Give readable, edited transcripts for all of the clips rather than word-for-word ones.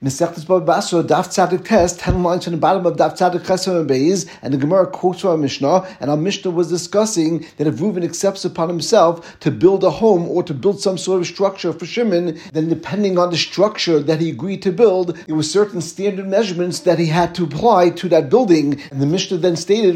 Mesechtes Bava Basra, Daf Tzadik Test, 10 lines from the bottom of Daf Tzadik Chesed and Beis, and the Gemara quotes our Mishnah, and our Mishnah was discussing that if Reuven accepts upon himself to build a home or to build some sort of structure for Shimon, then depending on the structure that he agreed to build, there were certain standard measurements that he had to apply to that building. And the Mishnah then stated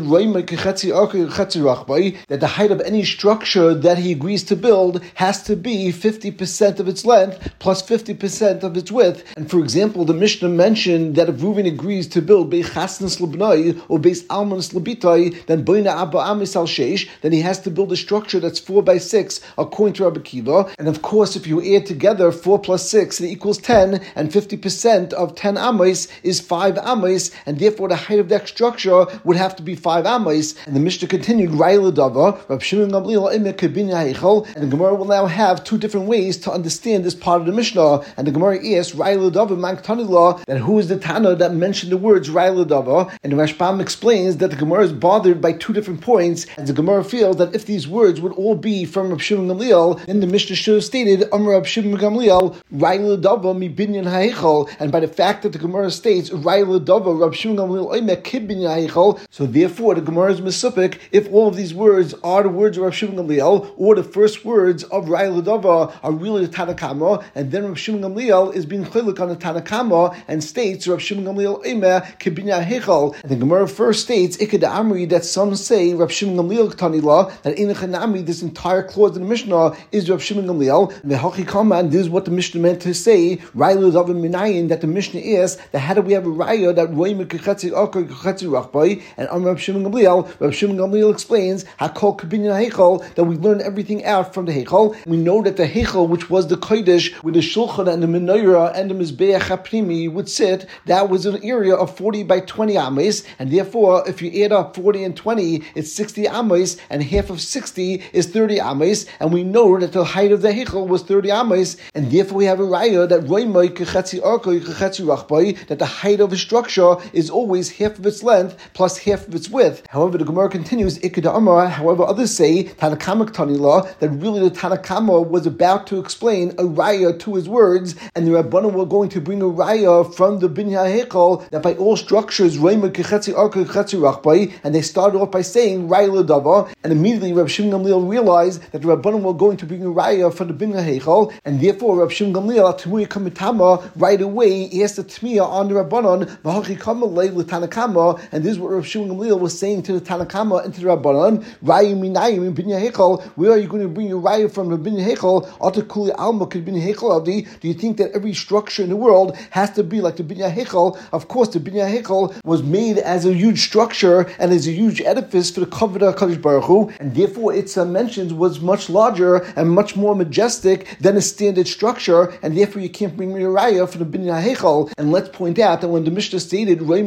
that the height of any structure that he agrees to build has to be 50% of its length plus 50% of its width. And for example, the Mishnah mentioned that if Reuven agrees to build Beis Chasnas L'Bnai or Beis Almanis L'Bitai, then Boina Abba Amis Al Sheish, then he has to build a structure that's 4 by 6 according to Rabbi Akiva. And of course, if you add together 4 plus 6, it equals 10, and 50% of 10 Amos is 5 Amos, and therefore the height of that structure would have to be 5 Amos. And the Mishnah continued, Rai L'Dava, Rab Shimon Gamliel Emek Binya Heichel, and the Gemara will now have 2 different ways to understand this part of the Mishnah. And the Gemara asks, Rai L'Dava Manktani Law, that who is the Tana that mentioned the words Rai L'Dava? And the Rashbam explains that the Gemara is bothered by 2 different points, and the Gemara feels that if these words would all be from Rab Shimon Gamliel, then the Mishnah should have stated Amar Rab Shimon Gamliel Rai L'Dava mi Binyan Ha'echel, and by the fact that the Gemara states Rai L'Dava Rab Shimon Gamliel Oimek Kib Binyan Ha'echel, so therefore the Gemara is misupik if all of these words are the words of Rab Shimon Gamliel, or the first words of Rai L'Dava are really the Tanakama, and then Rab Shimon Gamliel is being chilik on the Tanakama and states Rab Shimon Gamliel Oimek Kib Binyan Ha'echel. And the Gemara first states Ikad Amri that some say Rab Shimon Gamliel Tanila, that in the Chanami this entire clause in the Mishnah is Rab Shimon Gamliel. And the Hachikama, and this is what the Mishnah meant to say, Rai L'Dava Minayin, that the Mishnah asks that how do we have a raya that Roim Kechetzi Akar Kechetzi Rachbai, and Rab Shimon Gamliel, Rab Shimon Gamliel explains Hakol Kib Binyan Ha'echel, that we learn everything out from the Heichel. We know that the Heichel, which was the Kodesh with the Shulchan and the Menorah and the Mizbeach HaPnimi would sit, that was an area of 40 by 20 ames, and therefore if you add up 40 and 20, it's 60 ames, and half of 60 is 30 ames, and we know that the height of the Heichel was 30 ames, and therefore we have a raya that Roimai Kechetzi Arkoi Kechetzi Rachbai, that the height of a structure is always half of its length plus half of its width. However, the Gemara continues, Ikeda Amar, however others say, Tanakama Tanila, that really the Tanakama was about to explain a raya to his words, and the Rabbanan were going to bring a raya from the Binyan Ha'echel that by all structures Roimai Kechetzi Arkoi Kechetzi Rachbai, and they started off by saying Rai L'Dava, and immediately Rab Shimon Gamliel realized that the Rabbanan were going to bring a raya from the Binyan Ha'echel, and therefore Rab Shimon Gamliel Tmuya Kamitama right away he asked the Tmiya on the Rabbanan V'Hachikama Lei L'Tanakama, and this is what Rab Shimon Gamliel was saying to the Tanakama and to the Rabbanan, Raya Minayim in Binyan Ha'echel, where are you going to bring your raya from the Binyan Ha'echel? Atakuli Alma Kid Binyan Ha'echel Avdi, do you think that every structure in the world has to be like the Binyan Ha'echel? Of course, the Binyan Ha'echel was made as a huge structure and as a huge edifice for the Kavod HaKadosh Baruch Hu, and therefore its dimensions was much larger and much more majestic than a standard structure, and therefore you can't bring me a raya for the Binyan Ha'echel. And let's point out that when the Mishnah stated we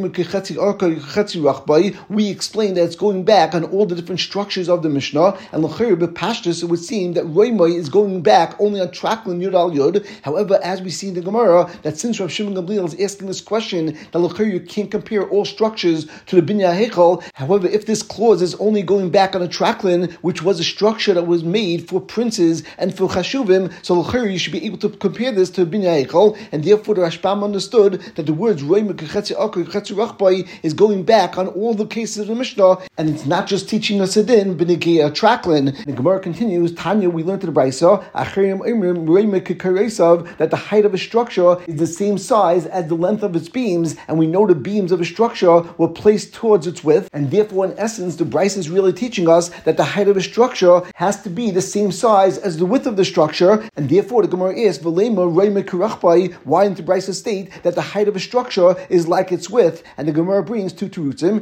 explained that it's going back on all the different structures of the Mishnah, and l'chayr b'pashtus it would seem that Roimai is going back only on Traklin Yud Al Yud. However, as we see in the Gemara, that since Rav Shimon Gamliel is asking this question, that l'chayr you can't compare all structures to the Binyan Ha'echel. However, if this clause is only going back on a Traklin, which was a structure that was made for princes and for chashuvim, so l'chayr you should be able to compare this to Binyan Ha'echel, and therefore the Rashbam understood that the words Roimai Kechetzi Akar Kechetzi Rachbai is going back on all the cases of the Mishnah, and it's not just teaching us a din b'negei a Traklin. The Gemara continues, Tanya, we learned in the Brisa, Achirim Imrim Roimai Kekaresav, that the height of a structure is the same size as the length of its beams, and we know the beams of a structure were placed towards its width, and therefore in essence the Brisa is really teaching us that the height of a structure has to be the same size as the width of the structure, and therefore the Gemara asks, V'lema Roimai Kerachbai, why didn't the Brisa state that the height of a structure is like its width? And the Gemara brings 2 terutzim,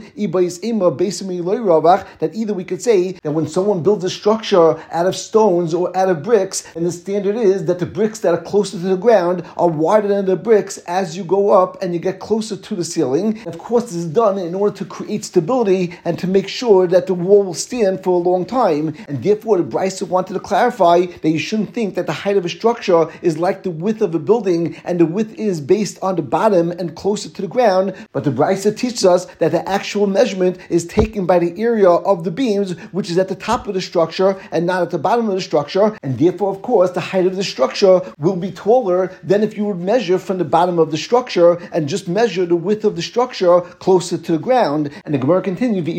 that either we could say that when someone builds a structure out of stones or out of bricks, and the standard is that the bricks that are closer to the ground are wider than the bricks as you go up and you get closer to the ceiling. And of course, this is done in order to create stability and to make sure that the wall will stand for a long time. And therefore, the Brisa wanted to clarify that you shouldn't think that the height of a structure is like the width of a building, and the width is based on the bottom and closer to the ground. But the Brisa teaches us that the actual measurement is taken by the area of the beams, which is at the top of the structure and not at the bottom of the structure. And therefore, of course, the height of the structure will be taller than if you would measure from the bottom of the structure and just measure the width of the structure closer to the ground. And the Gemara continues,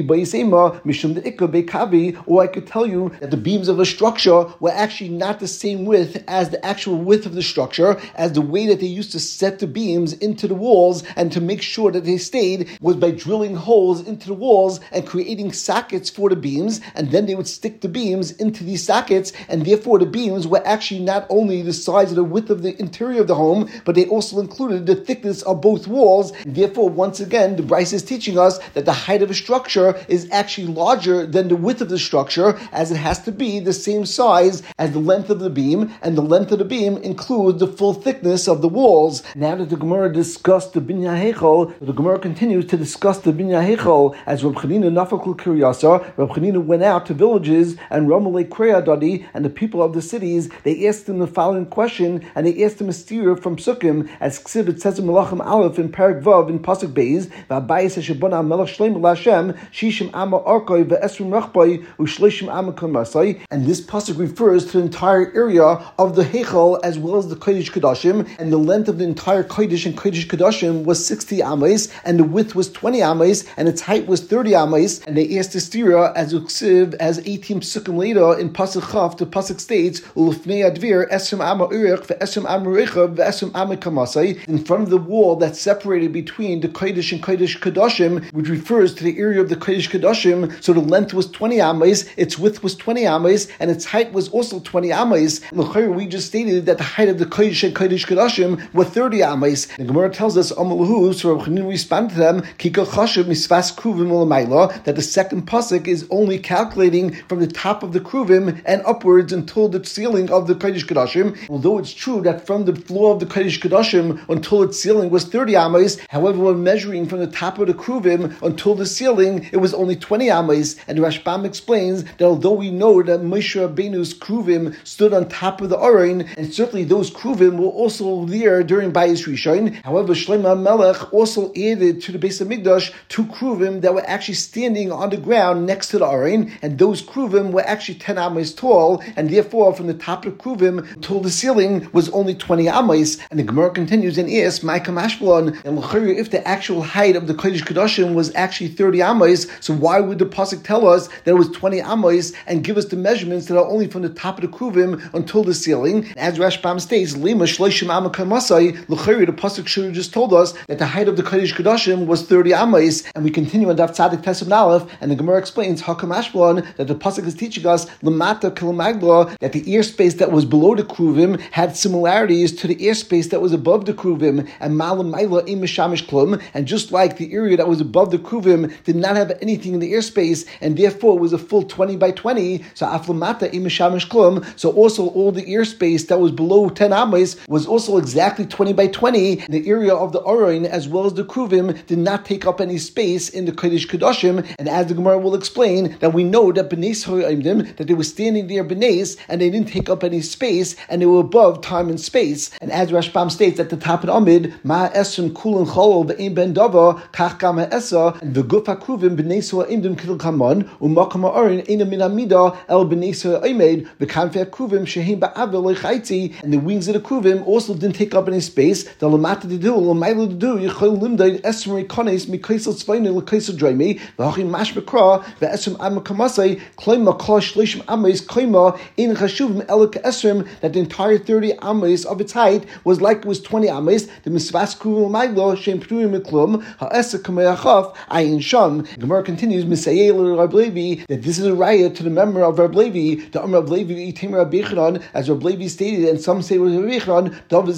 or I could tell you that the beams of a structure were actually not the same width as the actual width of the structure, as the way that they used to set the beams into the walls and to make sure that they stayed was by drilling holes into the walls and creating sockets for the beams, and then they would stick the beams into these sockets, and therefore the beams were actually not only the size of the width of the interior of the home, but they also included the thickness of both walls. And therefore, once again, the Bryce is teaching us that the height of a structure is actually larger than the width of the structure, as it has to be the same size as the length of the beam, and the length of the beam includes the full thickness of the walls. Now that the Gemara discussed the Binyan Heichal, the Gemara continues to discuss the Binyan Heichal as Reb Chanina Nafakul Kiryasa. Reb Chanina went out to villages and Ramalei Kreyadadi and the people of the cities. They asked him the following question, and they asked him a steer from Sukkim, as Ksiv, it says in Melachim Aleph in Parak Vav in Pasuk Beis, V'abayis Hashebana Melech Shleim L'Hashem Shishim Ama Arkoi Ve'esrim Rachbai U'Shleishim Ama Kamasai. And this pasuk refers to the entire area of the Heichal as well as the Kodesh Kodashim, and the length of the entire Kodesh and Kodesh Kodashim was 60 amas, and the width was 20 amas, and its height was 30 amas. And they asked the stira as Uksiv, as 18 psukim later in Pasuk Chav, the pasuk states Ulufnei Advir Esrim Ama Urich Ve'esrim Ama Rechav Ve'esrim Ama Kamasai, in front of the wall that separated between the Kodesh and Kodesh Kodashim, which refers to the area of the Kodesh Kodashim. So the length was 20 amas, its width was 20 amas, and its height was also 20 amas. And we just stated that the height of the Kodesh and Kodesh Kodashim were 30 amas. The Gemara tells us Amalahu, so Reb Chanina responded to them, Kika Chashav Misvas Kruvim Ulamayla, that the second pasuk is only calculating from the top of the Kruvim and upwards until the ceiling of the Kodesh Kodashim. Although it's true that from the floor of the Kodesh Kodashim until its ceiling was 30 amas, however, when measuring from the top of the Kruvim until the ceiling, it was only 20 amas. And Rashbam explains that although we know that Moshe Rabbeinu's Kruvim stood on top of the Aron, and certainly those Kruvim were also there during Bayis Rishon, however, Shlomo Melech also added to the Beis Hamikdash 2 Kruvim that were actually standing on the ground next to the Aron, and those Kruvim were actually 10 amas tall, and therefore from the top of the Kruvim until the ceiling was only 20 amas. And the Gemara continues and asks, Ma'ika Mashbalon, and if the actual height of the Kodesh Kodashim was actually 30 amas, so why would the pasuk tell us that it was 20 amas and give us the measurements that are only from the top of the Kruvim until the ceiling? As Rashbam states, Lima Shloishim Ama Kamasai, L'chayri, the pasuk should have just told us that the height of the Kodesh Kodashim was 30 amas. And we continue on Daf Tzadik Tesub Aleph, and the Gemara explains Hakam Ashbalon, that the pasuk is teaching us Lamata Kilamagla, that the airspace that was below the Kruvim had similarities to the airspace that was above the Kruvim, and Malam Maila Im Mishamish Klum, and just like the area that was above the Kruvim did not have anything in the airspace, and therefore it was a full 20 by 20, so Aflamata Im Mishamish Klum, so also all the airspace that was below 10 amas was also exactly 20 by 20. The area of the Aron as well as the Kruvim did not take up any space in the Kodesh Kodashim, and as the Gemara will explain, that we know that B'neis Ha'imdim, that they were standing there B'neis, and they didn't take up any space, and they were above time and space. And as Rashbam states at the top of Amid, Ma Esrim Kulin Cholol Ve'im Ben Dava Kach Gama Esa, and the Guf HaKruvim B'neis Ha'imdim Kil Kaman U'Makam Ha'aron Eina Min Amida El B'neis Ha'Imed V'Kanfei HaKruvim Shehim Ba'avel Lechaitzi, and the wings of the Kruvim also didn't take up any space. The Lamata Didu Lamayla Didu Yichol Limdaid Esrim Kones Mikaisel Tzvaini Lekaisel Draymi V'Hachim Mash Bekra Ve'Esrim Ama Kamasai Klima Kol Shlishim Amas Klima In Chashuvim Elik Esrim, that the entire 30 amas of its height was like it was 20 amas. The Misvas Kruvim Maglo Shem Pruim Miklum Ha'esa Kamayachaf Ayin Sham. Gemara continues Misayel Rab Levi, that this is a raya to the memory of Rab Levi, the Amr of Levi Itim Rab Yechanan, as Rab Levi stated, and some say it was Rab Yechanan.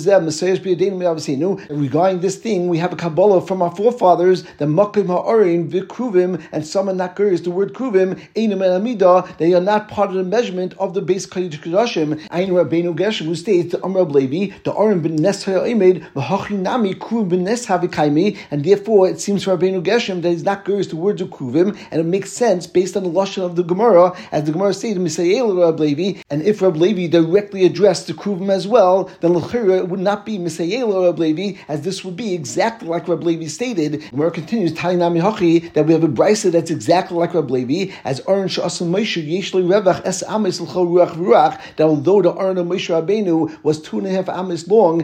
Regarding this thing, we have a Kabbalah from our forefathers, the Makim Ha'arin V'Kruvim, and some are not curious. The word Kruvim Einam and Amida, they are not part of the measurement of the base Kodesh Kodashim. Ayin Rabbeinu Gershom, who states the Amr of Levi, the Aron ben Nes Ha'Imed V'Hachinami Kruvim ben Nes Havikaimi, and therefore it seems to Rabbeinu Gershom that he's not curious the words of Kruvim, and it makes sense based on the lashon of the Gemara, as the Gemara says Misayel Rab Levi, and if Rab Levi directly addressed the Kruvim as well, then L'chira it would not be Misayel Rab Levi, as this would be exactly like Rab Levi stated. The Gemara continues Tainami Hachi, that we have a brisa that's exactly like Rab Levi, as Aron Sha'asam Moshe Yeshlei Revach Es Amis L'chol Ruach Ruach, that although the Aron of Moshe Rabbeinu was 2.5 amas long, and one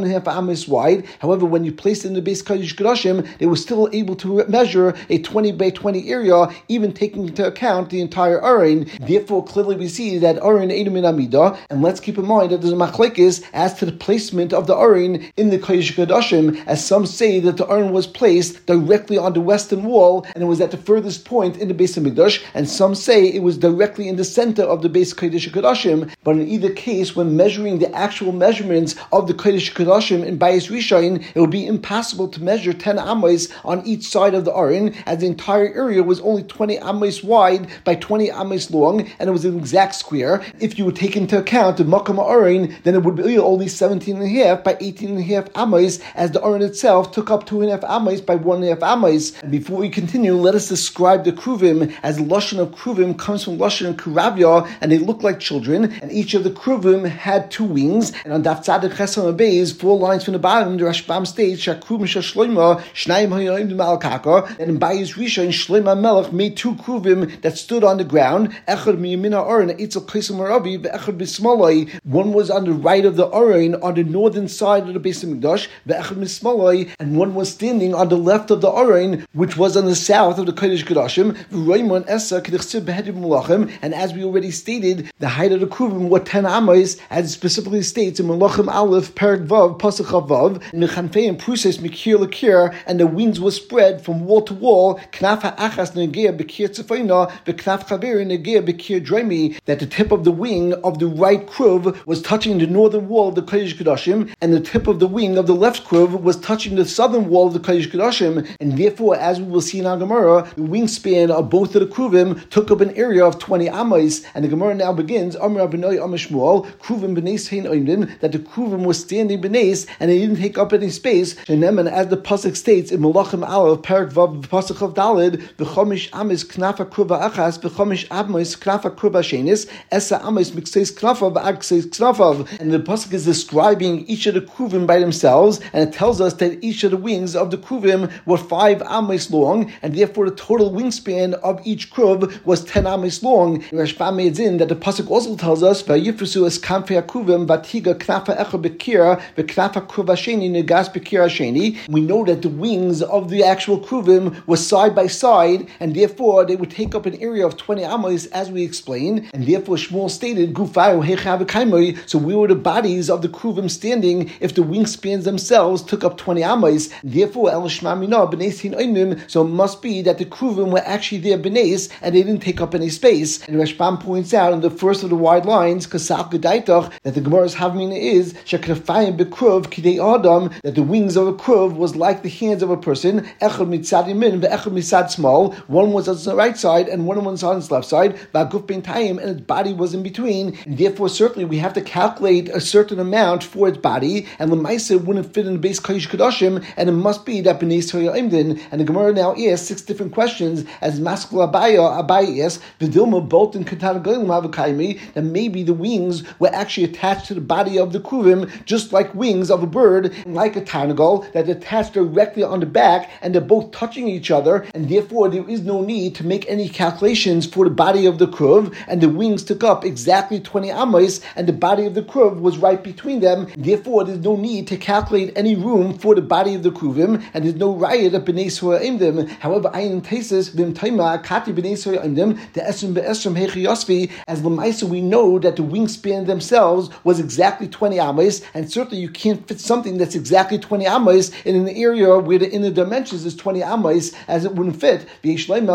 1.5 amos wide. However, when you placed it in the base Kodesh Kodashim, they were still able to measure a 20 by 20 area, even taking into account the entire Aron. Therefore, clearly we see that Aron Eidim in Amida, and let's keep in mind that there's a machlekes as to the placement of the Aron in the Kodesh Kodashim, as some say that the Aron was placed directly on the western wall, and it was at the furthest point in the base of Mikdash, and some say it was directly in the center of the base Kodesh Kodashim. But in either case, when measuring the actual measurements of the Kodesh Kodashim in Bayis Rishon, it would be impossible to measure 10 amos on each side of the Aron, as the entire area was only 20 amos wide by 20 amos long, and it was an exact square. If you would take into account the Makam Aron, then it would be only 17.5 by 18.5 amos, as the Aron itself took up 2.5 amos by 1.5 amos. And before we continue, let us describe the Kruvim, as the Lashon of Kruvim comes from Lashon and Kuravya, and they look like children, and each of the Kruvim had 2 wings. And on Daf Tzaddik Chesam Abayz, 4 lines from the bottom, the Rashbam states, Shakruvim Shashloima, Shnayim Hayoim Malkaka, and in Bayis Rishon, Shloima Melech made 2 Kruvim that stood on the ground, Echad Miyamina Aron, Eitzel Kesem Arabi, Ve'echad Bismalai. One was on the right of the Aron, on the northern side of the Beis Hamikdash, Ve'echad Bismalai, and one was standing on the left of the Aron, which was on the south of the Kodesh Kodashim, V'roimon Esa K'dechsib Behedim Malachim. And as we already stated, the height of the Kruvim were 10 amos, as it specifically states in Malachim Aleph, Perek Vav, Pasuk Vav, in the Chanfei Pruses Mikir Lakir, and the wings were spread from wall to wall, Knaf Ha'achas Negea Bekir Tzefayna, V'knaf Chaver Negea Bekir Dremi, that the tip of the wing of the right Kruv was touching the northern wall of the Kodesh Kodashim, and the tip of the wing of the left Kruv was touching the southern wall of the Kodesh Kodashim, and therefore, as we will see in our Gemara, the wingspan of both of the Kruvim took up an area of 20 amos, and the Gemara now begins, Amar Abinoi Amar Shmuel, Kruvim B'neis Hein Oimdin, that the Kruvim was standing B'neis, and they didn't take up any space, and as the Pasuk states in Malachim Aleph, Perek Vav, Pasuk of Daled, V'chomish Amis Knafa Kruva Achas, V'chomish Amis Knafa Kruva Shenis, Esa Amis Mikseis Knafav, Akseis Knafav, and the Pasuk is describing each of the Kruvim by themselves, and it tells us that each of the wings of the Kruvim were 5 amos long, and therefore the total wingspan of each Kruv was 10 amos long. Rashbam made in that the Pasuk also tells us, Vayifrusu es Kamfei Kruvim, Vatiga Knafa Echa Bekira, V'knafa Kruva Sheni Negas Bekira Sheni. We know that the wings of the actual Kruvim were side by side, and therefore they would take up an area of 20 amos, as we explained, and therefore Shmuel stated, Gufayu Hechav Kaimoi, so we were the bodies of the Kruvim standing if the wingspans themselves took up 20 amos. Therefore, El Shmamina B'neis Hin Oimim, so it must be that the Kruvim were actually there B'neis, and they didn't take up any space. And Rashbam points out in the first of the wide lines, Kasaf Gedaitach, that the Gemara's Havmina is Sheknafayim B'Kruv Kidei Adam, that the wings of a Kruv was like the hands of a person, Echad Mitzad Yamin Ve'echad Mitzad Small, one was on the right side and one was on its left side, V'Aguf Ben Tayim, and its body was in between, and therefore certainly we have to calculate a certain amount for its body, and Lemaisa wouldn't fit in the base Kodesh Kodashim, and it must be that B'nei Yisrael Imdin. And the Gemara now asks 6 different questions, as Maskul Abaye asks, V'dilma Bolton Katan Golim Havakaimi, that maybe the wings were actually attached to the body of the Kruvim, just like wings of a bird, like a tarnagol, that attached directly on the back, and they're both touching each other, and therefore there is no need to make any calculations for the body of the Kruv, and the wings took up exactly 20 amos, and the body of the Kruv was right between them. Therefore, there's no need to calculate any room for the body of the Kruvim, and there's no riot of B'nei Yisrael Imdim. However, Ayin Tesis Vim Taima Kati B'nei Yisrael Imdim the Esrim Be'esrim Hechi Yosvi, as Lemaisa we know that the wingspan themselves was exactly 20 amos, and certainly you can't fit something that's exactly 20 amos in an area where the inner dimensions is 20 amos, as it wouldn't fit. And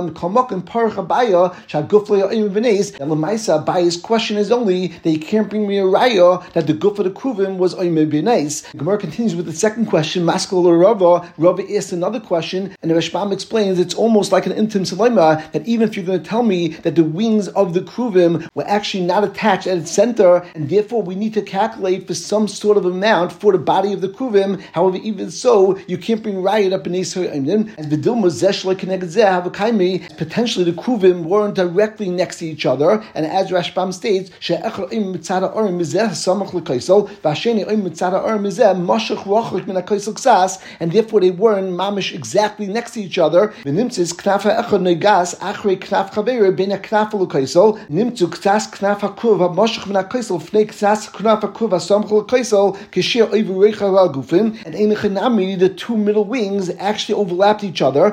Lemaisa, Abaye's question is only that you can't bring me a raya that the guf of the Kruvim was Oimei B'nais. Gemara continues with the second question, Maskal Rava. Rava asked another question, and the Rashbam explains it's almost like an intim salema, that even if you're going to tell me that the wings of the Kruvim were actually not attached at its center, and therefore we need to calculate for some sort of amount for the body of the Kruvim. However, even so, you can't bring riot up in Yisrael Imdim, as Vidilma Zeshla Kenegzeh Havakaimi, potentially the Kruvim weren't directly next to each other, and as Rashbam states, She'echel Im Mitzada Orim Mizeh Samach L'Kaisel, V'Asheni Im Mitzada Orim Mizeh Mashach Rochlik Min HaKaisel Ksas, and therefore they weren't mamish exactly next to each other. V'nimtzis Knafa Echad Negas Achrei Knaf Chaveir Ben HaKnaf L'Kaisel, Nimtzu Ksas Knaf HaKruv HaMashach Min HaKaisel Fnei Ksas Knaf HaKruv HaSamach L'Kaisel Kishir the two middle wings actually overlapped each other.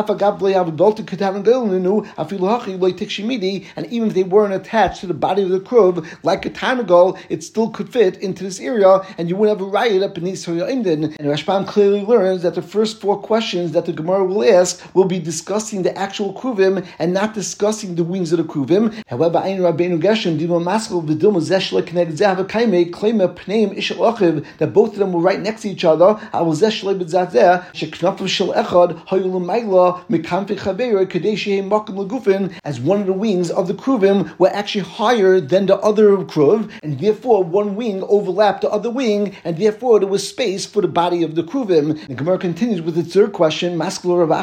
And even if they weren't attached to the body of the kruv, like a tarnagol, it still could fit into this area, and you wouldn't have a riot up beneath Soya Imdin. And Rashbam clearly learns that the first four questions that the Gemara will ask will be discussing the actual kruvim and not discussing the wings of the kruvim. However, Ein Rabbeinu Geshem Diva Maskal V'Dilma Zeshla Kneg Zav Kaime Klema Pneim Ishal Achiv, that both of them were right next to each other. I will Zeshla B'Zazeh Sheknaf Shel Echad Hayul Maila Mekamfe Chavera Kadesh Yehem Makom Legufin, as one of the wings of the kruvim were actually higher than the other kruv, and therefore one wing overlapped the other wing, and therefore there was space for the body of the kruvim. The Gemara continues with the third question, that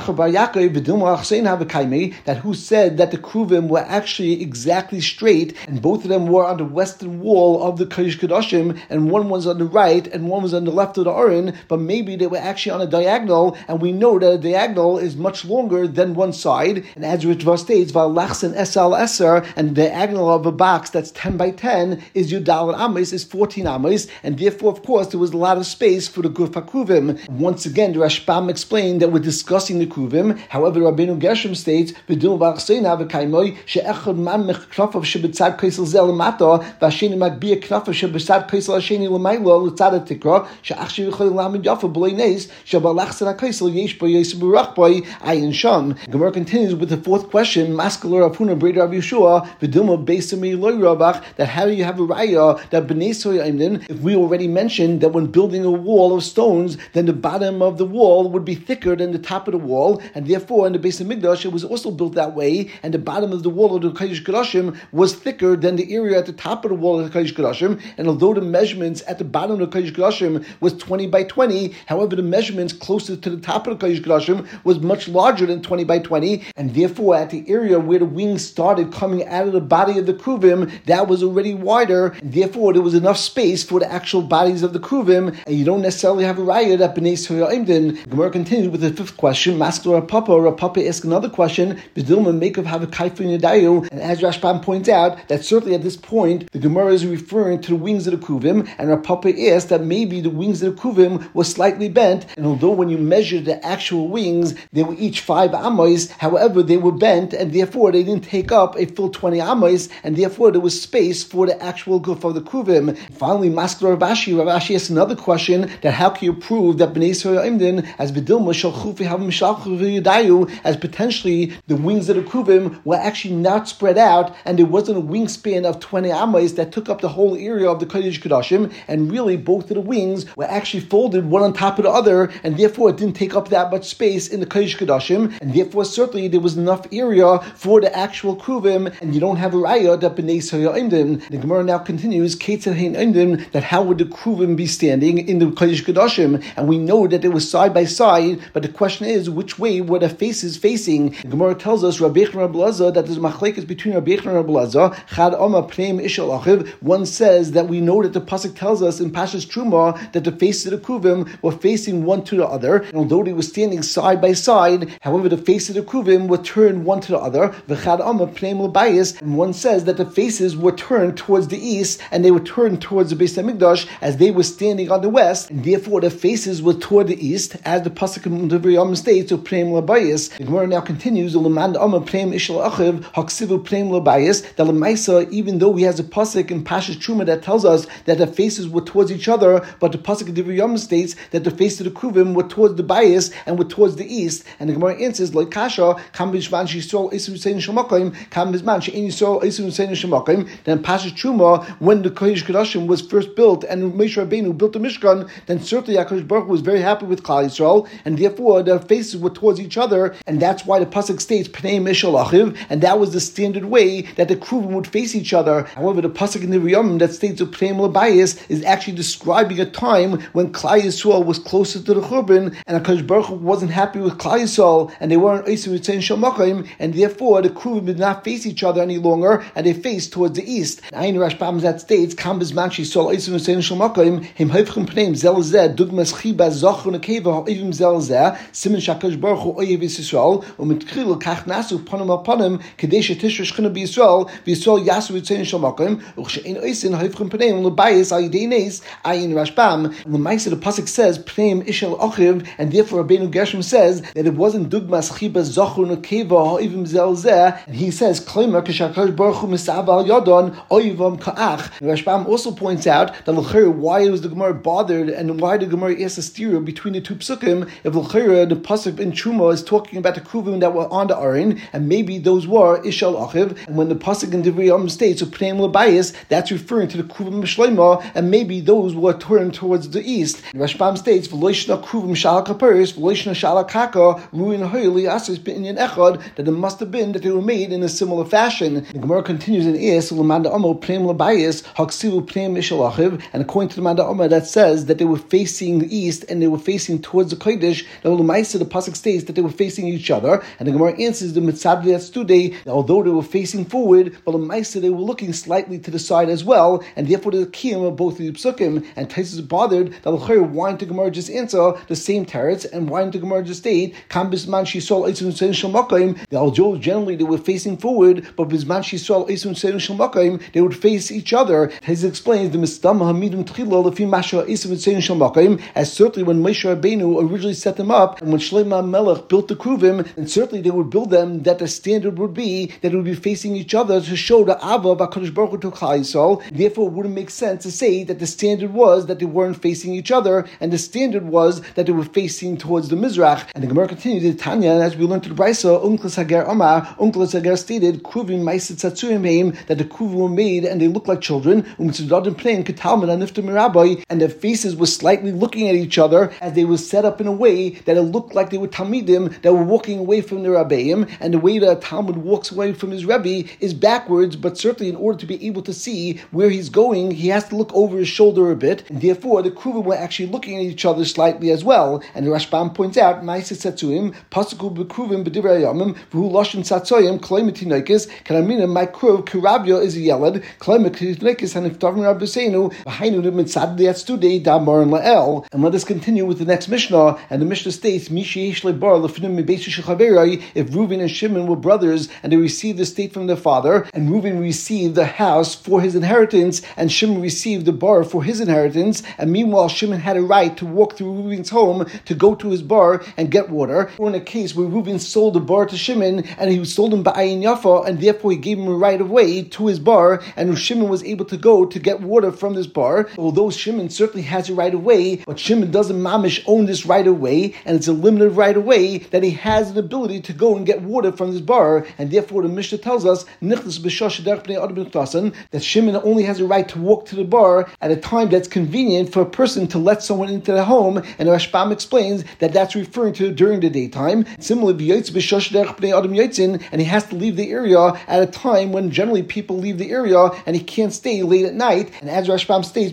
who said that the kruvim were actually exactly straight, and both of them were on the western wall of the Kodesh Kodashim, and one was on the right and one was on the left of the Aron, but maybe they were actually on a diagonal, and we know that a diagonal is much longer than one side, and as Ritva states, Valachsen Esal Eser, and the diagonal of a box that's 10 by 10 is Yudal Amis, is 14 Amis, and therefore, of course, there was a lot of space for the Guf HaKruvim. Once again, the Rashbam explained that we're discussing the Kruvim. However, Rabbeinu Gershom states, B'dum v'achseina v'kaimoi, she'echad man mechknofav shebetzad kaisel zel lemata, v'asheni magbia knofav shebetzad kaisel hasheni lemaylo, l'tzad ha'tikra, she'achshi v'chol lamid yafa b'lei neis, she'balachsen ha'kaisel yesh bo yosef b'rach boi, ayin sham. Gemara continues with the fourth question, Maskalor Afuna Breda Rav Yeshua, V'dum beisami loy rabach, that how do you have a raya that b'nei soya imdin, if we already mentioned that when building a wall of stones, then the bottom of the wall would be thicker than the top of the wall, and therefore in the base of Mikdash it was also built that way, and the bottom of the wall of the Kodesh Kodashim was thicker than the area at the top of the wall of the Kodesh Kodashim, and although the measurements at the bottom of the Kodesh Kodashim was 20 by 20, however the measurements closer to the top of the Kodesh Kodashim was much larger than 20 by 20, and therefore at the area where the wings started coming out of the body of the Kruvim, that was already wider, and therefore there was enough space for the actual bodies of the Kruvim, and you don't necessarily have a raya that b'nei Soya Imdin. Gemara continues with the fifth question. Maskul Rapapa asks another question. B'dilma make of have a kaifin yadayu, and as Rashbam points out, that certainly at this point the Gemara is referring to the wings of the Kruvim, and Rapapa asks that maybe the wings of the Kruvim were slightly bent, and although when you measure the actual wings, they were each 5 amos, however they were bent, and therefore they didn't take up a full 20 amos, and therefore there was space for the actual guf of the Kruvim. Finally, Maskul Rav Ashi asks another question, that how can you prove that b'nei Soya Imdin as b'dilma shalchufi have mishalchu v'yadayu, as potentially the wings of the Kruvim were actually not spread out, and there wasn't a wingspan of 20 amos that took up the whole area of the Kodesh Kodashim, and really both of the wings were actually folded one on top of the other, and therefore it didn't take up that much space in the Kodesh Kodashim, and therefore certainly there was enough area for the actual Kruvim, and you don't have a raya that b'nei Soya Imdin. The Gemara now continues, Ketzad hein Imdin, that how would the Kruvim be standing in the Kodesh Kodashim, and we know that they were side by side, but the question is, which way were the faces facing? The Gemara tells us, Rabbi Yechon Rabbi Elazar, that there's machlekes between Rabbi Yechon and Rabbi Elazar, Chad Oma Pneim Ishal Achiv. One says that we know that the pasuk tells us in Pashas Truma that the faces of the Kruvim were facing one to the other, and although they were standing side by side, however the faces of the Kruvim were turned one to the other, V'chad Oma Pneim L'bayis, and one says that the faces were turned towards the east, and they were turned towards the Beis HaMikdash, as they were standing on the west, and therefore the faces were toward the east, as the pasuk in Devarim states, so Pneim L'bayis. The Gemara now continues, Ulamand Oma Pneim Ishal Achiv, Haksivu Pneim L'bayis, that L'maisa, even though he has a pasuk in Pashas Truma that tells us that the faces were towards each other, but the pasuk in Devarim states that the faces of the Kruvim were towards the bayis and were towards the east, and the Gemara answers, like Kasha, Kam Bishman Shisol Isu Sein Shemakim, Kam Bishman Shein Yisol Isu Sein Shemakim. Then Pashas Truma, when the Kodesh Kodashim was first built, and Moshe Rabbeinu built the Mishkan, then certainly HaKadosh Baruch Hu was very happy with Klal Yisrael, and therefore their faces were towards each other, and that's why the pasuk states Pnei Mishal Achiv, and that was the standard way that the Kruvim would face each other. However, the pasuk in the Riyam that states Pnei L'bayis is actually describing a time when Klal Yisrael was closer to the Churban, and HaKadosh Baruch Hu wasn't happy with Klal Yisrael, and they weren't Eisim Yitzayin Shalmakim, and therefore the Kruvim did not face each other any longer, and they faced towards the east. Ayin Rashbam that states Kam Bizman Shisol Eisim Yitzayin Shalmakim Him Hevchim Pneim Zel Zeh Dugmas Chiba Zochur Nekeva Ha'ivim Zel Zeh Simen Shakadosh Baruch Hu Oyev Yisrael U'Mitkril Kach Nasu Panim Al Panim Kadesh Tishra Shchina B'Yisrael V'Yisrael Yasu Yitzayin Shalmakim U'Chein Eisin Hevchim Pneim L'bayis Al Yidei Neis Abayi and Rashbam. And the Maisa, the pasuk says Pneim Ishel Achiv, and therefore Rabbeinu Gershom says that it wasn't Dugmas Chiba Zochur Nekeva Ha'ivim Zel Zeh, and he says Klemer K'Shakadosh Baruch Hu Misab Al Yodon Oivam Ka'ach. And Rashbam also points out that why was the Gemara bothered and why the Gemara asked a stereo between the two psukim if the pasuk in Truma is talking about the Kruvim that were on the Aron, and maybe those were Ishel Achiv, and when the pasuk in Divrei Yom states of Pneim Labayis, that's referring to the Kruvim Mishleima, and maybe those were turned towards the east. And Rashbam states V'loishna Kruvim Shala Kaperis V'loishna Shala Kaka Ruin Hoyli Asis B'inyan Echad, that it must have been that they were made in a similar fashion. The Gemara continues and asks L'manda Omo Pneim Labayis Haksivu Pneim Ishel Achiv, and according to the Manda Omer that says that they were facing east and they were facing towards the Kodesh, the pasuk states that they were facing each other, and the Gemara answers the Mitzad Studay, although they were facing forward, but the Maisa they were looking slightly to the side as well, and therefore the Kiyam of both of the Psukim. And Taisus is bothered that why didn't the Gemara just answer the same teretz, and why didn't the Gemara just state Kam Bisman Shisol Eitzun Sein Shalmakayim? Although generally they were facing forward, but Bisman Shisol Eitzun Sein Shalmakayim they would face each other. Taisus explains the Mistam Hamidum Tchilo Lefi Masha Eitzun Sein Shalmakayim, as certainly when Moshe Rabbeinu originally set them up, and when Shlomo Melech built the Kruvim, and certainly they would build them that the standard would be that it would be facing each other to show the Ava of HaKadosh Baruch Hu to Klal Yisrael. Therefore, it wouldn't make sense to say that the standard was that they weren't facing each other, and the standard was that they were facing towards the Mizrach. And the Gemara continues in Tanya, and as we learned to the Brisa, Unklas Hager Amar, Unklas Hager stated, Kruvim Maisit Satsuim Heim, that the Kruvim were made and they looked like children, and their faces were slightly looking at each other as they were set up in a way that it looked like they were Talmidim that were walking away from their Rabbeim, and the way that a Talmud walks away from his Rebbe is backwards, but certainly in order to be able to see where he's going, he has to look over his shoulder a bit, and therefore the Kruvim were actually looking at each other slightly as well. And the Rashbam points out, Ma'aseh Satzuim, Pasuku B'Kruvim B'Divrei Yamim, V'hu Lashon Satzoyim, Kloim T'Tinoikis, Kanamina, my Kruv, Kirabya is a Yelad, Kloim T'Tinoikis, and if Tavim Rabbeinu, V'hainu Mitzad De'atztudei Damar and La'el. And let us continue with the next Mishnah, and the Mishnah states, if Reuven and Shimon were brothers and they received the estate from their father, and Reuven received the house for his inheritance, and Shimon received the bar for his inheritance, and meanwhile Shimon had a right to walk through Reuven's home to go to his bar and get water, or in a case where Reuven sold the bar to Shimon and he sold him Ba'ayin Yafa, and therefore he gave him a right of way to his bar, and Shimon was able to go to get water from this bar. Although Shimon certainly has a right of way, but Shimon doesn't mamish own this right of way, and it's a limited right of way that he has an ability to go and get water from this bar, and therefore the Mishnah tells us that Shimon only has a right to walk to the bar at a time that's convenient for a person to let someone into the home, and the Rashbam explains that that's referring to during the daytime. Similarly, and he has to leave the area at a time when generally people leave the area, and he can't stay late at night. And as Rashbam states,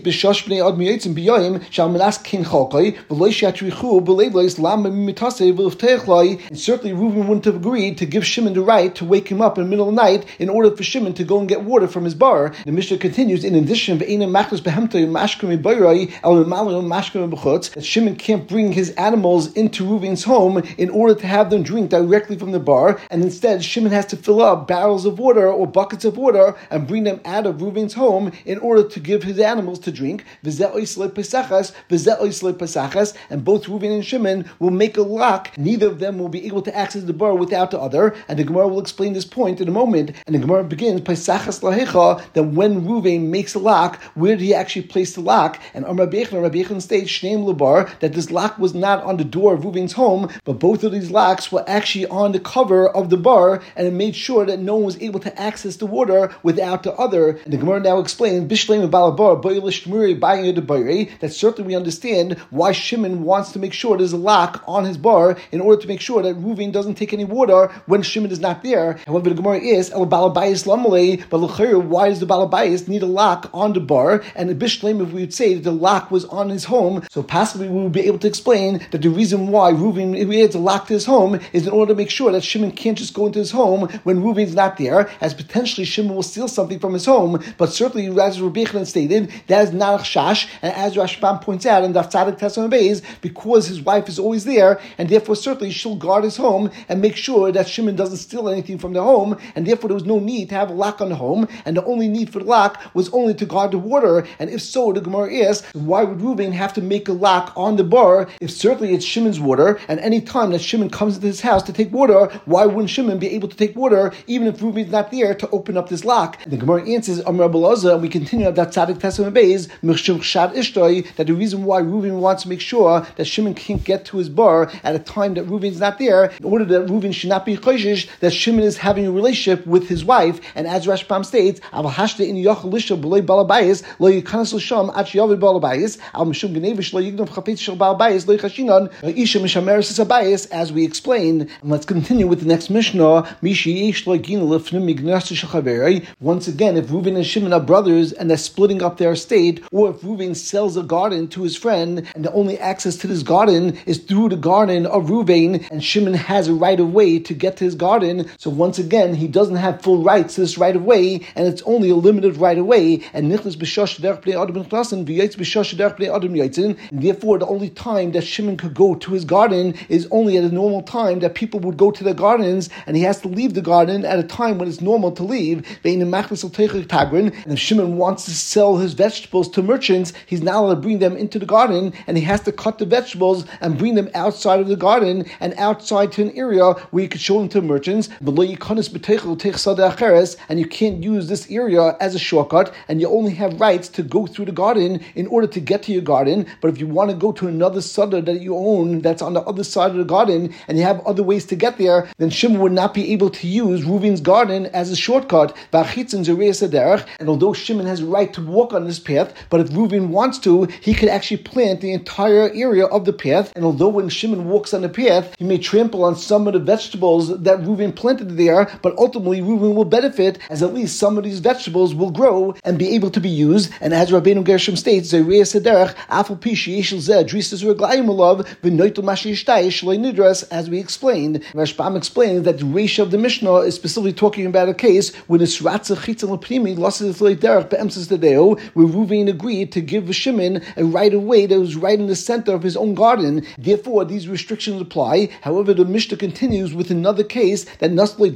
and certainly Reuven wouldn't have agreed to give Shimon the right to wake him up in the middle of the night in order for Shimon to go and get water from his bar. The Mishnah continues, in addition, that Shimon can't bring his animals into Reuven's home in order to have them drink directly from the bar, and instead Shimon has to fill up barrels of water or buckets of water and bring them out of Reuven's home in order to give his animals to drink. And both Reuven and Shimon will make a lock. Neither of them will be able to access the bar without the other, and the Gemara will explain this point in a moment. And the Gemara begins that when Reuven makes a lock, where did he actually place the lock? And Rabbi Yechon states that this lock was not on the door of Reuven's home, but both of these locks were actually on the cover of the bar, and it made sure that no one was able to access the water without the other. And the Gemara now explains that certainly we understand why Shimon wants to make sure there's a lock on his bar in order to make sure that Reuven doesn't take any water when Shimon is not there. However, the Gemara is but why does the Balabayas need a lock on the bar? And the Bishleim, if we would say that the lock was on his home, so possibly we would be able to explain that the reason why Reuven, if he had to lock to his home, is in order to make sure that Shimon can't just go into his home when Reuven's not there, as potentially Shimon will steal something from his home. But certainly, as Rabbi Yechon stated, that is not a chash, and as Rashbam points out in Daf Tzadik Tesson Beis, because his wife is always there, and therefore certainly she'll guard his home and make sure that Shimon doesn't steal anything from the home, and therefore there was no need to have a lock on the home, and the only need for the lock was only to guard the water. And if so, the Gemara asks, why would Reuven have to make a lock on the bar if certainly it's Shimon's water, and any time that Shimon comes into his house to take water, why wouldn't Shimon be able to take water even if Reuven's not there to open up this lock? And the Gemara answers, Amar Belaza, and we continue at that Tzadik Testament Beis, that the reason why Reuven wants to make sure that Shimon can't get to his bar at a time that Reuven's not there, in order that Reuven should not be choshesh that Shimon is having a relationship with his wife. And as Rashbam states, as we explained. And let's continue with the next Mishnah. Once again, if Reuven and Shimon are brothers and they're splitting up their estate, or if Reuven sells a garden to his friend and the only access to this garden is through the garden of Reuven, and Shimon has a right of way to get to his garden, so once again he doesn't have full rights to this right of way, and it's only a limited right of way, and therefore the only time that Shimon could go to his garden is only at a normal time that people would go to their gardens, and he has to leave the garden at a time when it's normal to leave. And if Shimon wants to sell his vegetables to merchants, he's not allowed to bring them into the garden, and he has to cut the vegetables and bring them outside of the garden and outside to an area where you could show them to merchants. And you can't use this area as a shortcut, and you only have rights to go through the garden in order to get to your garden. But if you want to go to another suddha that you own that's on the other side of the garden, and you have other ways to get there, then Shimon would not be able to use Reuven's garden as a shortcut. And although Shimon has a right to walk on this path, but if Reuven wants to, he could actually plant the entire area of the path. And although when Shimon walks on the path, he may trample on some of the vegetables that Reuven planted there, but ultimately Reuven will benefit, as at least some of these vegetables will grow and be able to be used. And as Rabbeinu Gershom states, as we explained, Rashbam explains that the ratio of the Mishnah is specifically talking about a case when it's where Reuven agreed to give Shimon a right of way that was right in the center of his own garden. Therefore, these restrictions apply. However, the Mishnah continues with another case that let's say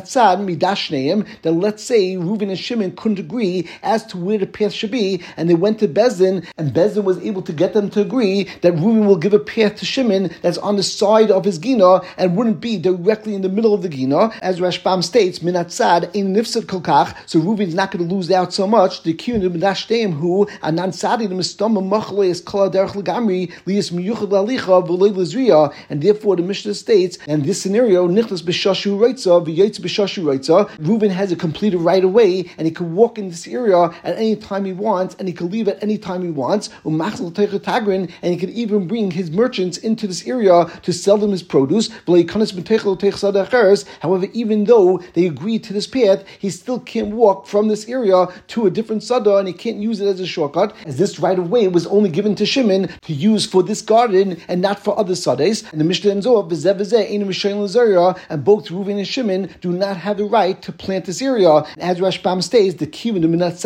Reuven and Shimon couldn't agree as to where the path should be, and they went to Bezdin, and Bezdin was able to get them to agree that Reuven will give a path to Shimon that's on the side of his gina and wouldn't be directly in the middle of the gina. As Rashbam states, Minatzad in nifsad kolkach, so Reuven's not going to lose out so much. The kiyun b'nashdeim who anan sadi the mistama machle is kala derech legamri liyis miyuchad lalicha v'loy lezriya, and therefore the Mishnah states, in this scenario, nichlas b'shashu reitza v'yitz b'shashu reitza, Reuven has a completed right of way, and he can walk in this area at any time he wants, and he can leave at any time he wants. Umachzel teichot tagrin, and he can even bring his merchants into this area to sell them his produce. However, even though they agreed to this path, he still can't walk from this area to a different sada, and he can't use it as a shortcut, as this right of way was only given to Shimon to use for this garden and not for other sadahs. And the Mishnah ends off, and both Reuven and Shimon do not have the right to plant this area. As Rashbam states, the kivin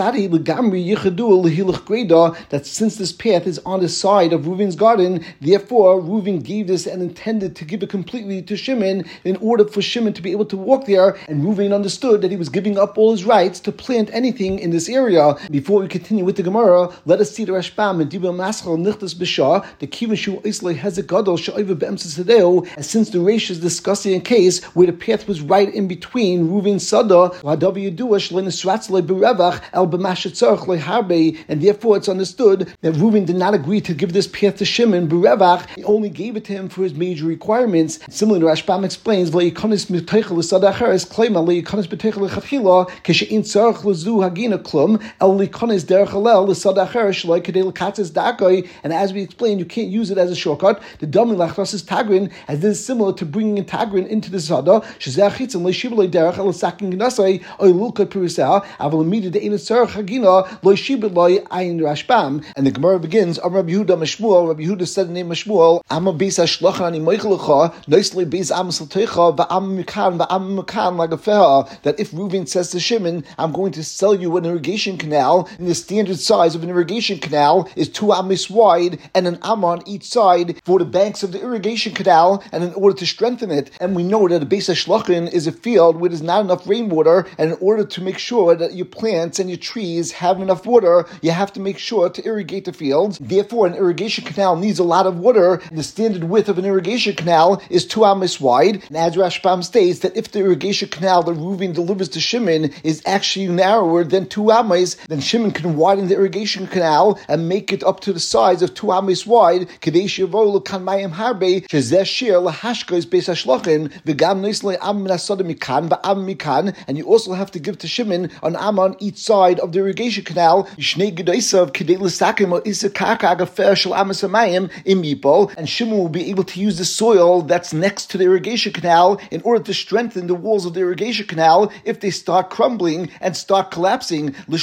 that since this path is on the side of Reuven's garden, therefore Reuven gave this and intended to give it completely to Shimon in order for Shimon to be able to walk there, and Reuven understood that he was giving up all his rights to plant anything in this area. Before we continue with the Gemara, let us see the Rashbam and Dibur Maschal Nichtas B'Shah, the Kivin Shu Islay Hezek Gadol She'over Be'emtzas Hadeo, and since the Reish is discussing a case where the path was right in between Reuven's Sada, and therefore it's understood that Reuven did not agree to give this path to Shimon B'Revach, he only gave it to him for his major requirements. Similarly, the Rashbam explains, and as we explained, you can't use it as a shortcut. The Dami Lachras is Tagrin, as this is similar to bringing in Tagrin into the Sada. And the Gemara begins, Rabbi Yehuda said the name of Shmuel, that if Reuven says to Shimon, I'm going to sell you an irrigation canal, and the standard size of an irrigation canal is 2 amis wide and an am on each side for the banks of the irrigation canal, and in order to strengthen it, and we know that a Beis HaShlachin is a field where there's not enough rainwater, and in order to make sure that your plants and your trees have enough water, you have to make sure to irrigate the fields. Therefore, an irrigation canal needs a lot of water. The standard width of an irrigation canal is 2 amas wide. And as Rashbam states that if the irrigation canal that Reuven delivers to Shimon is actually narrower than 2 amas, then Shimon can widen the irrigation canal and make it up to the size of 2 amas wide. And you also have to give to Shimon an amma on each side of the irrigation canal. And Shimon will be able to use the soil that's next to the irrigation canal in order to strengthen the walls of the irrigation canal if they start crumbling and start collapsing. The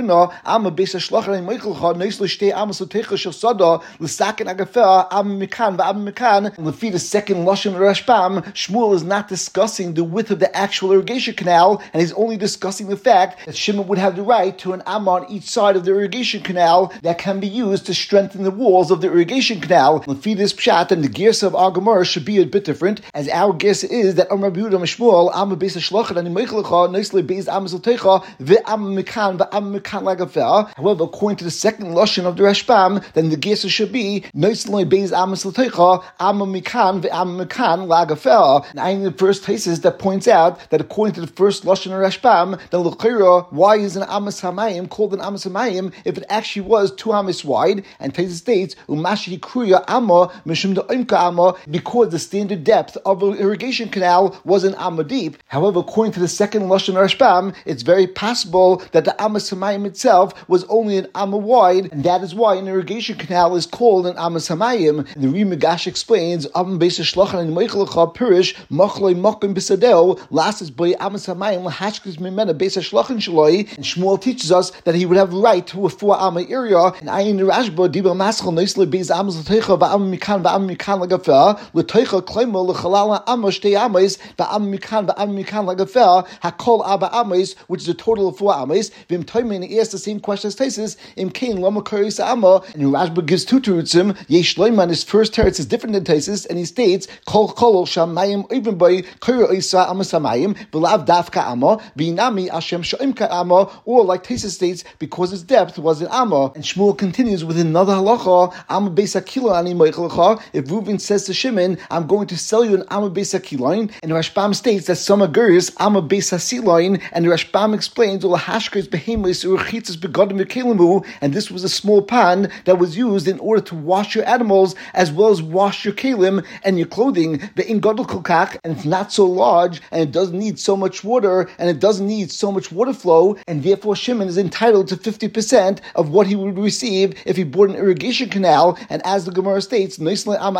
second Lashon Rashbam, Shmuel is not discussing the width of the actual irrigation canal, and he's only discussing the fact that Shimon would have the right to an amma on each side of the irrigation canal that can be used to strengthen the walls of the irrigation canal. Lefi this pshat, and the Gersa of our Gemara should be a bit different, as our Gersa is that Amar Yehuda Mishmuel amma beis hashlachet ani meichelecha nicely beis amma zotecha ve'amma mikan ve'amma mikan lagafer. However, according to the second lashon of the Rashbam, then the Gersa should be nicely beis amma zotecha amma mikan ve'amma mikan lagafer. And I think the first thesis that points out that according to the first lashon of Rashbam, then l'chira, why is an amas hamayim called an amas hamayim if it actually was 2 amas wide? And thesis states umashi kruya amma mishum de'imka amma, because the standard depth of an irrigation canal was an amma deep. However, according to the second lashon Rashbam, it's very possible that the amas hamayim itself was only an amma wide, and that is why an irrigation canal is called an amas hamayim. And the Rimagash explains amma beis hashlachet ani meichelecha pirish machloi makim b'sadeo lasses by amas hamayim lahashkes mimena beis hashlachet shaloi. And Shmuel teaches us that he would have right to a 4 amma area. And ayin Rashba diba maschal nicely beis amas l'teicha va'am mikan va'am mikan lagafer l'teicha kleimo l'chalala amma shtei amas va'am mikan lagafer hakol abba amas, which is a total of 4 amas. Vim toimin asks the same question as Taisis im kain lama karis amma, and Rashba gives 2 terutzim. Yesh loiman, his first teretz is different than Taisis, and he states kol kolol shamayim even by kair isa amas hamayim v'lav dafka amma v'inami ashem sha'imka amma, or like Taisis states, because its depth was an amma. And Shmuel continues with another halacha, amma beis hakila ani meichelecha. If Reuven says to Shimon, I'm going to sell you an amma beis hakilain, and the Rashbam states that some agurs amma beis hasilain, and the Rashbam explains ulahashkes behemoths urchitzes begodim v'kelimu, and this was a small pond that was used in order to wash your animals as well as wash your kelim and your clothing. Be'in gadol kolkach, and it's not so large, and it doesn't need so much water, and it doesn't need so much water flow, and therefore Shimon is entitled to 50% of what he would receive if he bought an irrigation canal. And as the Gemara states, and once again the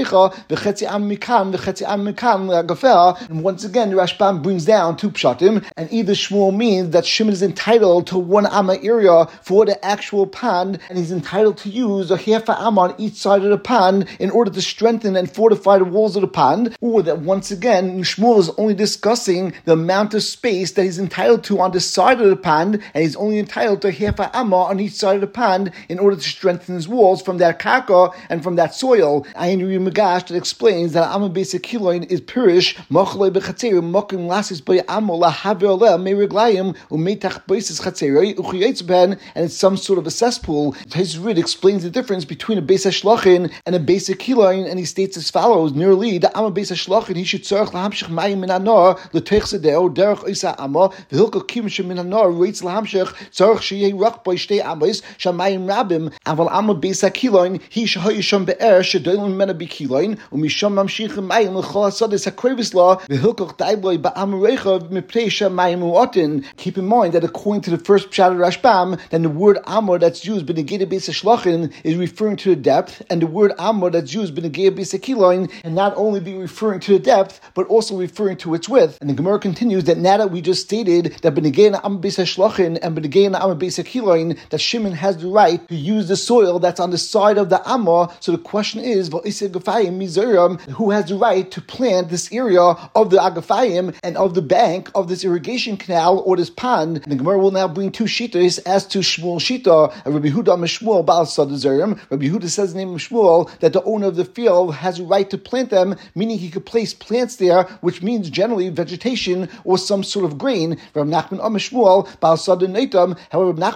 Rashbam brings down 2 pshatim, and either Shmuel means that Shimon is entitled to 1 amma area for the actual pond, and he's entitled to use a half a amma on each side of the pond in order to strengthen and fortify the walls of the pond, or that once again Shmuel is only discussing the amount of space that he's entitled to on the side of the pond, and he's only entitled to half a amma on each side of the pond in order to strengthen his walls from that karka and from that soil. Ayin Rimagash that explains that amma beis hakilain is pirish machloi bechatzerim mokim lasis by amma lahaver oleh mereglayim umetach beisis chatzerei uchiyetz ben, and it's some sort of a cesspool. His Rid explains the difference between a beis hashlachin and a beis hakilain, and he states as follows: nearly the amma beis hashlachin he should tzarich lahamshich mayim min hanar l'teich sedeo derech isa amma v'hilko kimshim min hanar reitz lahamshich tzarich sheyei rak by shtei amas shamayim rabim aval amma beis hakilain he shahayisham be'er shedolim mena bikilain umisham mamshichem mayim l'chol hasadis hakrevis la v'hilko daibloy ba'amarecha mipnei shamayim u'otin. Keep in mind that according to the first pshat of Rashbam, then the word amma that's used b'negei beis hashlachin is referring to the depth, and the word amma that's used b'negei beis hakilain and not only be referring to the depth but also referring to its width. And the Gemara continues that now that we just stated that b'negei amma beis hashlachin and b'negei amma beis hakilain that Shimon has the right to use the soil that's on the side of the amma, so the question is who has the right to plant this area of the agafayim and of the bank of this irrigation canal or this pond. And the Gemara will now bring 2 shitas as to Shmuel shita. Rabbi Yehuda Mishmuel Baal Sadazerim. Rabbi Yehuda says the name of Shmuel that the owner of the field has a right to plant them, meaning he could place plants there, which means generally vegetation or some sort of grain. Rabbi Nachman Shmuel Baal Sadanaitam. However, Rabbi Nachman stated in the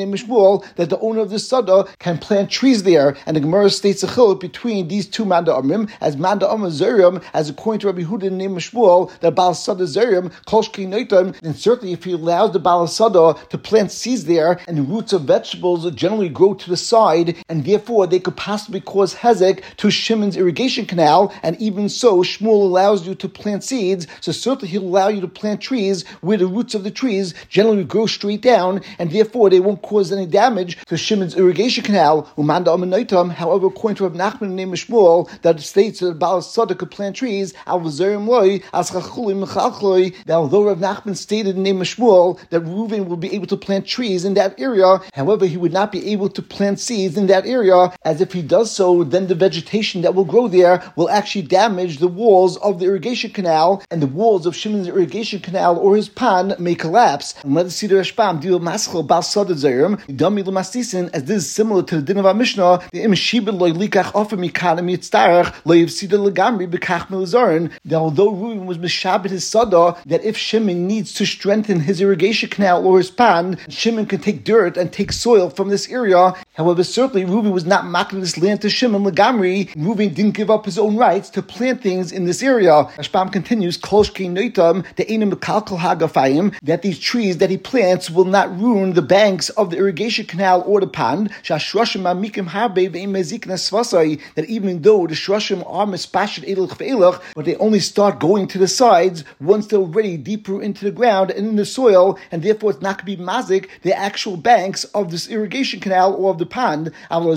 named Shmuel that the owner of the Sada can plant trees there. And the Gemara states a chiluk between these two Manda Amrim, as Manda Amr Zerim, as according to Rabbi Yehuda named Shmuel, that Baal Sada Zerim, Kolshki Noitam, and certainly if he allows the Baal Sada to plant seeds there, and the roots of vegetables generally grow to the side, and therefore they could possibly cause hezek to Shimon's irrigation canal, and even so, Shmuel allows you to plant seeds, so certainly he'll allow you to plant trees where the roots of the trees generally grow straight down, and therefore they won't cause any damage to Shimon's irrigation canal. Umanda Aminaitam, however, according to Rav Nachman named Shmuel, that states that Baal Sada could plant trees, that although Rav Nachman stated in name of Shmuel that Reuven will be able to plant trees in that area, however, he would not be able to plant seeds in that area, as if he does so, then the vegetation that will grow there will actually damage the walls of the irrigation canal, and the walls of Shimon's irrigation canal or his pond may collapse. And let us see the Rashbam deal maschel Baal Sada Zerim, Dami L'Mastisin, as this is similar to the din of our Mishnah, the Im Shibin Lo Likach Ofer Mikana Mitzdarach Lo Yivsida Legamri Bekach Milizarin, that although Reuven was mishabit his Sada, that if Shimon needs to strengthen his irrigation canal or his pond, Shimon can take dirt and take soil from this area. However, certainly Reuven was not making this land to Shimon Legamri. Reuven didn't give up his own rights to plant things in this area. Rashbam continues, that these trees that he plants will not ruin the banks of the irrigation canal or the pond. That even though the shroshim are mispashet elach ve'elach, but they only start going to the sides once they're already deeper into the ground and in the soil, and therefore it's not going to be mazik the actual banks of this irrigation canal or of the pond. However,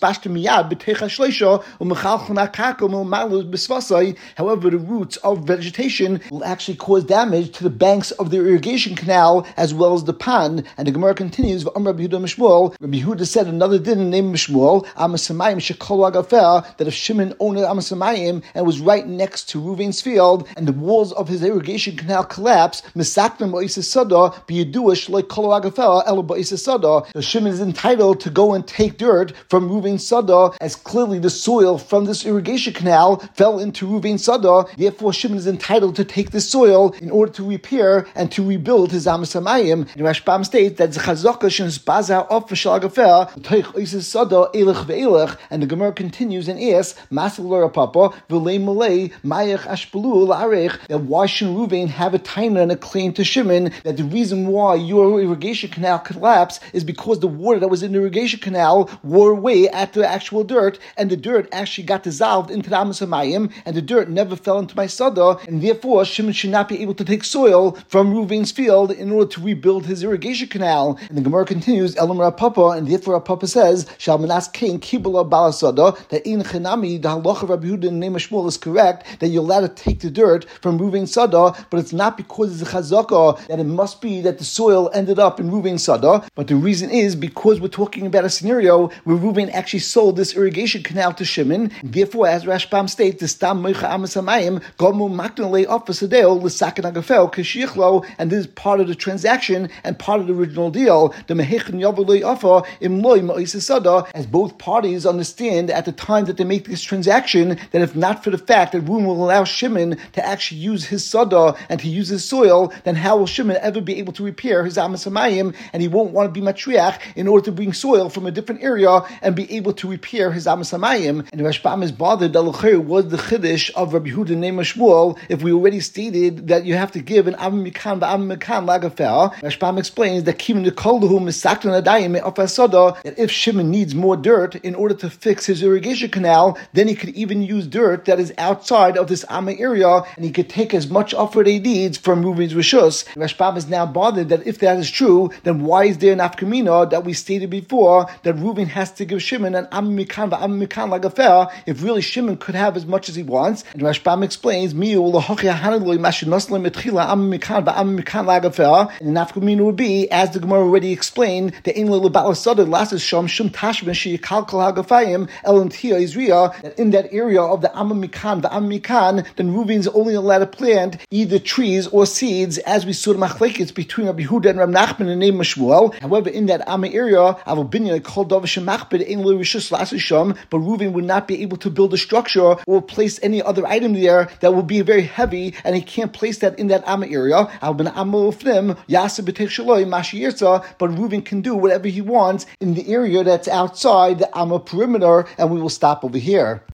the roots of vegetation will actually cause damage to the banks of the irrigation canal as well as the pond. And the Gemara continues, Rabbi Yehuda said another din named Shmuel, that if Shimon owned Amasamayim and was right next to Reuven's field, and the walls of his irrigation canal collapsed, so Shimon is entitled to go and take dirt from Reuven's Sada, as clearly the soil from this irrigation canal fell into Reuven's Sada. Therefore, Shimon is entitled to take this soil in order to repair and to rebuild his Amasamayim. And Rashbam states that and the Gemara continues and asks, that why shouldn't Reuven have a taina and a claim to Shimon that the reason why your irrigation canal collapsed is because the water that was in the irrigation canal wore away at the actual dirt, and the dirt actually got dissolved into the Amasamayim, and the dirt never fell into my Sada, and therefore Shimon should not be able to take soil from Reuven's field in order to rebuild his irrigation canal. And the Gemara continues, Elam Rapapa, and therefore Rapapa says, Shalmanas King Kibula Balasada, that in Chenami, the halacha of Rabbi Yehuda in the name of Shmuel is correct, that you're allowed to take the dirt from Reuven's Sada, but it's not because it's a chazaka that it must be that the soil ended up in Reuven's Sada, but the reason is because we're talking about a scenario where Reuven actually sold this irrigation canal to Shimon, and therefore, as Rashbam states, the Stam Moicha Amasamayim, Gomu Maknale Offisadeo, Lisakan Agafel, Kashichlo, and this is part of the transaction and part of the original deal. The Mehechin Yavaloi Offer, Imloi Ma'isasada, as both parties understand at the time that they make this transaction, that if not for the fact that Reuven will allow Shimon to actually use his Sada and to use his soil, then how will Shimon ever be able to repair his Amasamayim, and he won't want to be Matriach in order to bring soil from a different area and be able to repair his Amasamayim. And Rashbam is bothered that was the Chiddush of Rabbi Yehuda name of Shmuel, if we already stated that you have to give an Am Mikan Ba'am Mikan Lagafer. Rashbam explains that Kivin the Kolduhu Misaktan Adayim of Asada, that if Shimon needs more dirt in order to fix his irrigation canal, then he could even use dirt that is outside of this Amma area, and he could take as much offer that he needs from Reuven's Rishus. Rashbam is now bothered that if that is true, then why is there an Afkamina that we stated before that Reuven has to give Shimon an Am Mikan Ba'am Mikan Lagafer, if really Shimon could have as much as he wants? And Rashbam explains, and the Nafkamina would be, as the Gemara already explained, that in that area of the Amma Mikan, then Reuven is only allowed to plant either trees or seeds, as we saw the machlekes between Rabbi Yehuda and Rabbi Nachman in the name of Shmuel. However, in that Amma area, but Reuven would not be able to build a structure or place any other item there that will be very heavy, and he can't place that in that Amma area. But Reuven Reuven can do whatever he wants in the area that's outside the Amma perimeter, and we will stop over here.